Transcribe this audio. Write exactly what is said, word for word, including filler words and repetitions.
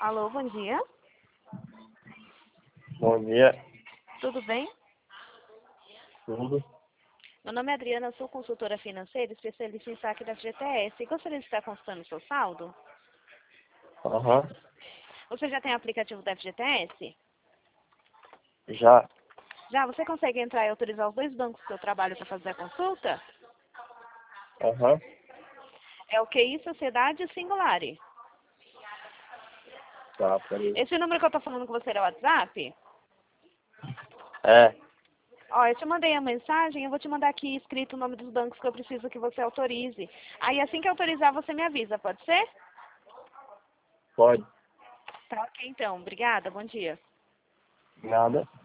Alô, bom dia. Bom dia. Tudo bem? Tudo? Meu nome é Adriana, eu sou consultora financeira, especialista em saque da F G T S. E gostaria de estar consultando o seu saldo? Aham. Você já tem o aplicativo da F G T S? Já. Já? Você consegue entrar e autorizar os dois bancos que eu trabalho para fazer a consulta? Aham. É o Q I Sociedade e Singulari. Tá, peraí. Esse número que eu estou falando com você é o WhatsApp? É. Ó, eu te mandei a mensagem, eu vou te mandar aqui escrito o nome dos bancos que eu preciso que você autorize. Aí assim que autorizar, você me avisa, pode ser? Pode. Tá ok, então. Obrigada, bom dia. Nada.